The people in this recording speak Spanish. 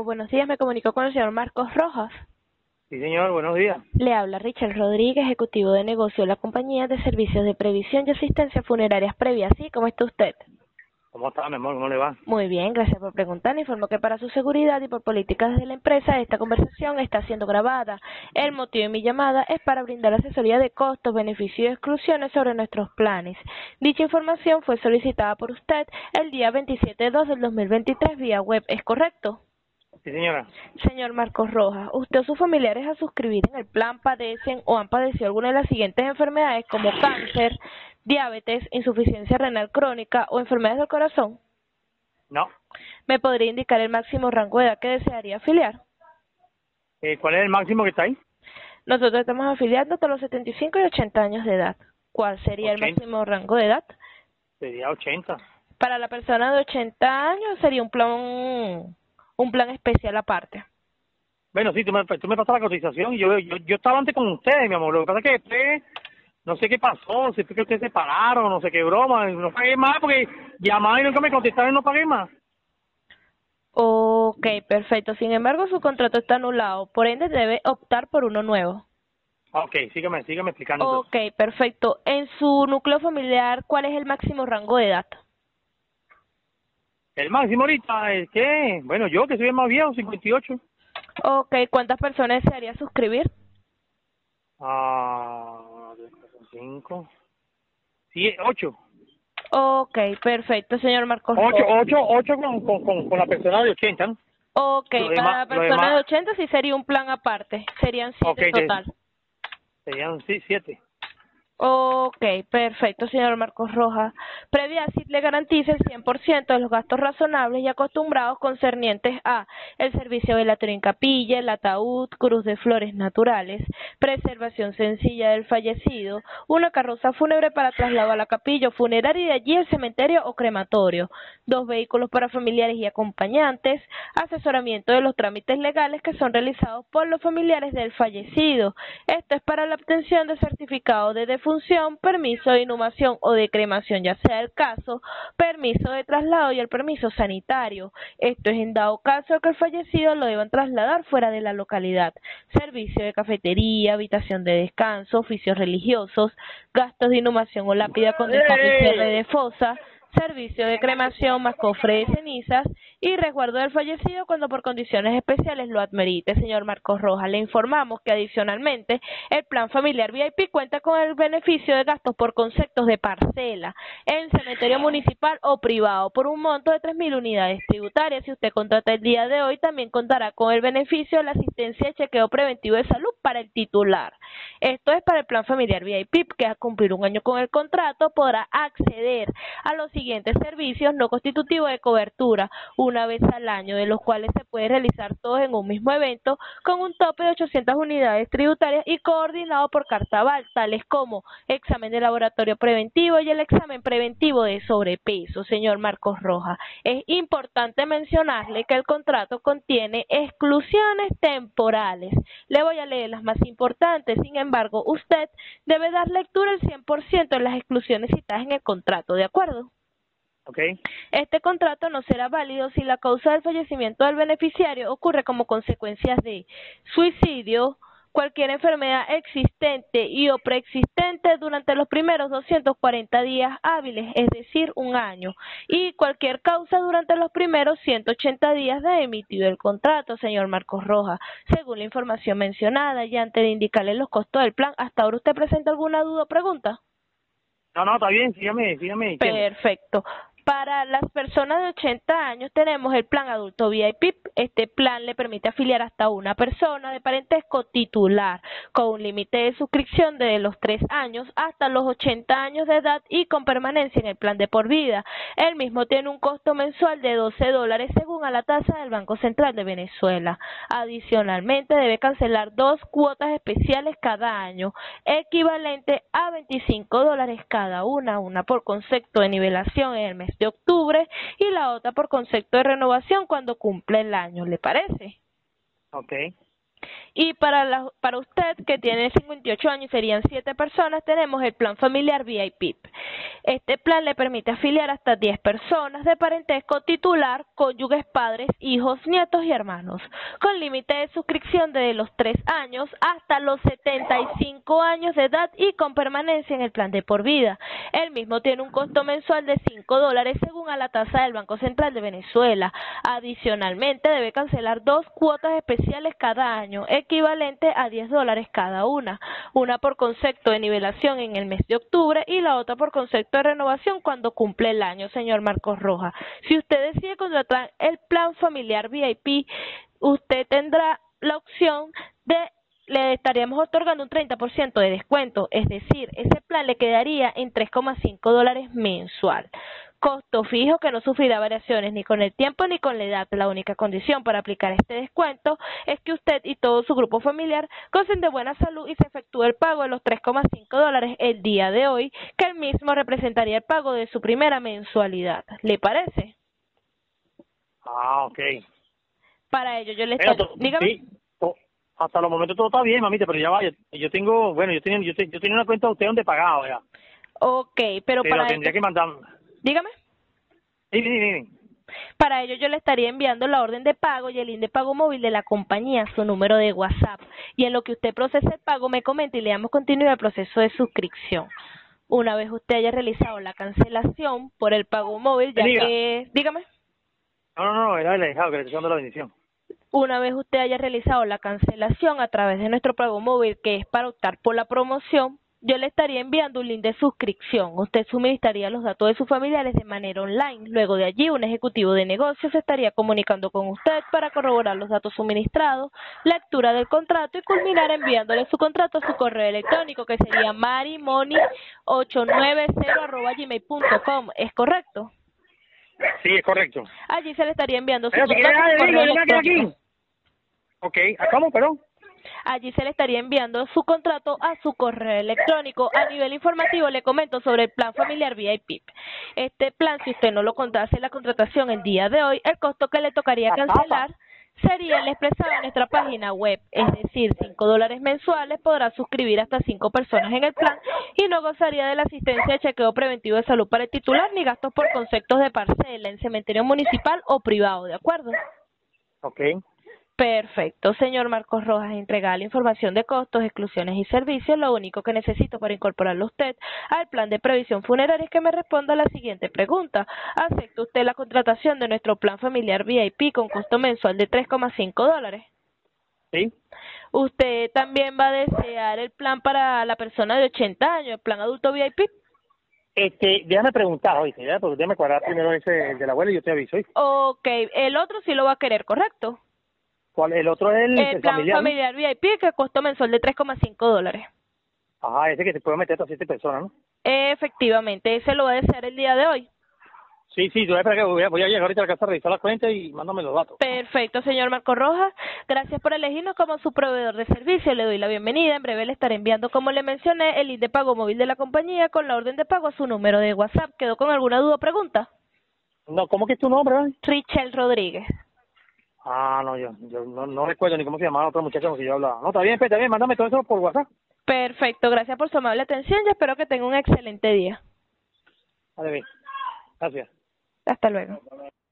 buenos días, me comunico con el señor Marcos Rojas. Sí, señor, buenos días. Le habla Richard Rodríguez, ejecutivo de negocio de la compañía de servicios de previsión y asistencia funerarias previas. ¿Sí? ¿Cómo está usted? ¿Cómo está, mi amor? ¿Cómo le va? Muy bien, gracias por preguntar. Le informo que para su seguridad y por políticas de la empresa, esta conversación está siendo grabada. El motivo de mi llamada es para brindar asesoría de costos, beneficios y exclusiones sobre nuestros planes. Dicha información fue solicitada por usted el día 27/2 del 2023 vía web, ¿es correcto? Sí, señora. Señor Marcos Rojas, ¿usted o sus familiares a suscribir en el plan padecen o han padecido alguna de las siguientes enfermedades como cáncer, diabetes, insuficiencia renal crónica o enfermedades del corazón? No. ¿Me podría indicar el máximo rango de edad que desearía afiliar? ¿Cuál es el máximo que está ahí? Nosotros estamos afiliando hasta los 75 y 80 años de edad. ¿Cuál sería el 80. máximo rango de edad? Sería 80. Para la persona de 80 años sería un plan especial aparte. Bueno, sí, tú me pasas la cotización y yo estaba antes con ustedes, mi amor. Lo que pasa es que después, no sé qué pasó, si fue que ustedes se pararon, no sé qué broma. No pagué más porque llamaba y nunca me contestaron y no pagué más. Ok, perfecto. Sin embargo, su contrato está anulado, por ende debe optar por uno nuevo. Ok, sígueme explicando entonces. Ok, perfecto. En su núcleo familiar, ¿cuál es el máximo rango de edad? El máximo ahorita es que, bueno, yo que soy el más viejo, 58. Ok, ¿cuántas personas desearía suscribir? 5. Sí, 8. Ok, perfecto, señor Marcos Ocho, Rojas. ocho, ocho con la persona de 80, ¿no? Ok, para Lo personas demás, de 80 sí sería un plan aparte, serían ok, 7 en total. serían sí, 7. Ok, perfecto, señor Marcos Rojas. Previa CIT le garantiza el 100% de los gastos razonables y acostumbrados concernientes a el servicio velatorio en capilla, el ataúd, cruz de flores naturales, preservación sencilla del fallecido, una carroza fúnebre para traslado a la capilla o funeraria y de allí al cementerio o crematorio, 2 vehículos para familiares y acompañantes, asesoramiento de los trámites legales que son realizados por los familiares del fallecido. Esto es para la obtención de certificado de defunción, permiso de inhumación o de cremación, ya sea el caso, permiso de traslado y el permiso sanitario. Esto es en dado caso de que el fallecido lo deban trasladar fuera de la localidad. Servicio de cafetería, habitación de descanso, oficios religiosos, gastos de inhumación o lápida con destape y cierre de fosa, servicio de cremación más cofre de cenizas y resguardo del fallecido cuando por condiciones especiales lo admerite. Señor Marcos Rojas, le informamos que adicionalmente el plan familiar VIP cuenta con el beneficio de gastos por conceptos de parcela en cementerio municipal o privado por un monto de 3.000 unidades tributarias. Si usted contrata el día de hoy, también contará con el beneficio de la asistencia de chequeo preventivo de salud para el titular. Esto es para el plan familiar VIP, que al cumplir un año con el contrato podrá acceder a los siguientes servicios no constitutivos de cobertura una vez al año, de los cuales se puede realizar todos en un mismo evento con un tope de 800 unidades tributarias y coordinado por cartaval, tales como examen de laboratorio preventivo y el examen preventivo de sobrepeso. Señor Marcos Rojas, es importante mencionarle que el contrato contiene exclusiones temporales. Le voy a leer las más importantes. Sin embargo, usted debe dar lectura al 100% de las exclusiones citadas en el contrato, ¿de acuerdo? Okay. Este contrato no será válido si la causa del fallecimiento del beneficiario ocurre como consecuencia de suicidio, cualquier enfermedad existente y o preexistente durante los primeros 240 días hábiles, es decir, un año, y cualquier causa durante los primeros 180 días de emitido el contrato, señor Marcos Rojas. Según la información mencionada y antes de indicarle los costos del plan, ¿hasta ahora usted presenta alguna duda o pregunta? No, está bien, sígame diciendo. Perfecto. Para las personas de 80 años tenemos el plan adulto VIP. Este plan le permite afiliar hasta una persona de parentesco titular con un límite de suscripción de los 3 años hasta los 80 años de edad y con permanencia en el plan de por vida. El mismo tiene un costo mensual de $12 según a la tasa del Banco Central de Venezuela. Adicionalmente debe cancelar 2 cuotas especiales cada año, equivalente a $25 cada una por concepto de nivelación en el mes de octubre y la otra por concepto de renovación cuando cumple el año, ¿le parece? Okay. Y para usted, que tiene 58 años y serían 7 personas, tenemos el plan familiar VIP. Este plan le permite afiliar hasta 10 personas de parentesco titular, cónyuges, padres, hijos, nietos y hermanos, con límite de suscripción desde los 3 años hasta los 75 años de edad y con permanencia en el plan de por vida. El mismo tiene un costo mensual de $5 según a la tasa del Banco Central de Venezuela. Adicionalmente, debe cancelar 2 cuotas especiales cada año, equivalente a $10 cada una por concepto de nivelación en el mes de octubre y la otra por concepto de renovación cuando cumple el año, señor Marcos Rojas. Si usted decide contratar el plan familiar VIP, usted tendrá la opción le estaríamos otorgando un 30% de descuento, es decir, ese plan le quedaría en $3,5 mensual. Costo fijo que no sufrirá variaciones ni con el tiempo ni con la edad. La única condición para aplicar este descuento es que usted y todo su grupo familiar gocen de buena salud y se efectúe el pago de los $3,5 el día de hoy, que el mismo representaría el pago de su primera mensualidad. ¿Le parece? Ah, ok. Para ello yo le estoy... Dígame. Sí, hasta los momentos todo está bien, mamita, pero ya va, yo tengo, bueno, yo tenía una cuenta de usted donde pagaba ya. Ok, pero para tendría que mandar... Dígame. Sí. Para ello yo le estaría enviando la orden de pago y el link de pago móvil de la compañía, su número de WhatsApp. Y en lo que usted procese el pago, me comenta y le damos continuidad al proceso de suscripción. Una vez usted haya realizado la cancelación por el pago móvil, ya que... Dígame. No, era el dejado que le estoy dando la bendición. Una vez usted haya realizado la cancelación a través de nuestro pago móvil, que es para optar por la promoción, yo le estaría enviando un link de suscripción. Usted suministraría los datos de sus familiares de manera online. Luego de allí, un ejecutivo de negocios se estaría comunicando con usted para corroborar los datos suministrados, lectura del contrato y culminar enviándole su contrato a su correo electrónico, que sería marimoni890@gmail.com. ¿Es correcto? Sí, es correcto. Allí se le estaría enviando su Pero contrato a su correo electrónico. Ok, ¿cómo, perdón? Allí se le estaría enviando su contrato a su correo electrónico. A nivel informativo le comento sobre el plan familiar VIP. Este plan, si usted no lo hace la contratación el día de hoy, el costo que le tocaría cancelar sería el expresado en nuestra página web, es decir, $5 mensuales. Podrá suscribir hasta 5 personas en el plan y no gozaría de la asistencia de chequeo preventivo de salud para el titular ni gastos por conceptos de parcela en cementerio municipal o privado, ¿de acuerdo? Ok. Perfecto, señor Marcos Rojas, entregar la información de costos, exclusiones y servicios. Lo único que necesito para incorporarlo usted al plan de previsión funeraria es que me responda a la siguiente pregunta. ¿Acepta usted la contratación de nuestro plan familiar VIP con costo mensual de $3,5? Sí. ¿Usted también va a desear el plan para la persona de 80 años, el plan adulto VIP? Déjame preguntar, oíste, ya, pues déjame cuadrar primero ese, el de la abuela y yo te aviso, ¿oíste? Ok, el otro sí lo va a querer, ¿correcto? ¿Cuál? El otro es el plan familiar, ¿no? VIP, que costo mensual de $3,5. Ajá, ese que se puede meter hasta 7 personas, ¿no? Efectivamente, ese lo va a desear el día de hoy. Sí, yo voy a llegar ahorita a la casa a revisar la cuenta y mándame los datos. Perfecto, señor Marcos Rojas. Gracias por elegirnos como su proveedor de servicio. Le doy la bienvenida. En breve le estaré enviando, como le mencioné, el link de pago móvil de la compañía con la orden de pago a su número de WhatsApp. ¿Quedó con alguna duda o pregunta? No, ¿cómo que es tu nombre, ¿verdad? Richel Rodríguez. Ah, no, yo no recuerdo ni cómo se llamaba la otra muchacha con que yo hablaba. No, está bien, mándame todo eso por WhatsApp. Perfecto, gracias por su amable atención y espero que tenga un excelente día. Vale, bien. Gracias. Hasta luego.